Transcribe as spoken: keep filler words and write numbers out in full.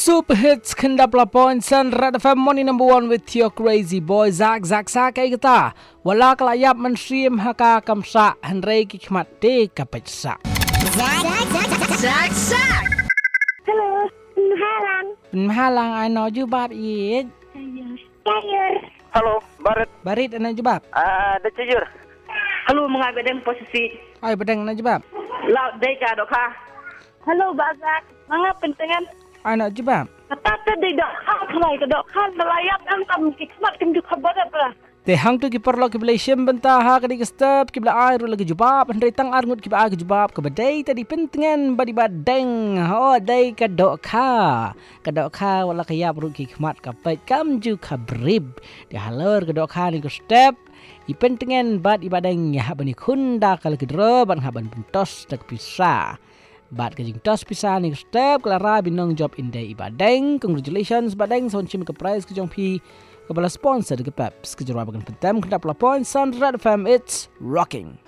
Super hits kendap lapon Sun Red F M morning number one with your crazy boy Zak Zak Zak kay kita. Wala kalayap man stream haka kamsa Henry kikmat de kapetsa. Zak Zak Zak Zak. Hello, Mahalang. Mahalang ano jubab yid. Sayur. Halo, Barit. Barit ano jubab? Ah, ada cayur. Halo, mga bedeng posisi. Ay bedeng ano jubab? Laut deka dok ha. Halo, Bazak. Mga pentingan. Ano jubab? Kata di dok ha, kalai ke dok ha, melayap ang kam kikmat kim duk kabar apa? Te hang tu kiper lo kibla shem bentaha kadi kestap kibla air lagi jubab Henry tang arngut kibla ag jubab ke badai tadi pentingan badi badeng. Oh dai ka dok ha. Ka dok ha wala kayap ru kikmat kapet kam ju kabrib. Di halor ka dok ha ni kestap ipentingan bad ibadeng ya bani kunda kal kedro ban haban buntos tak pisah. Bat kajing tos pisah ni step kelara binong job indai ibadeng. Congratulations badeng son chim ke prize kejong pi kepala sponsor ke peps kejarwa bagan petam kendap lapon Sun Red F M, it's rocking.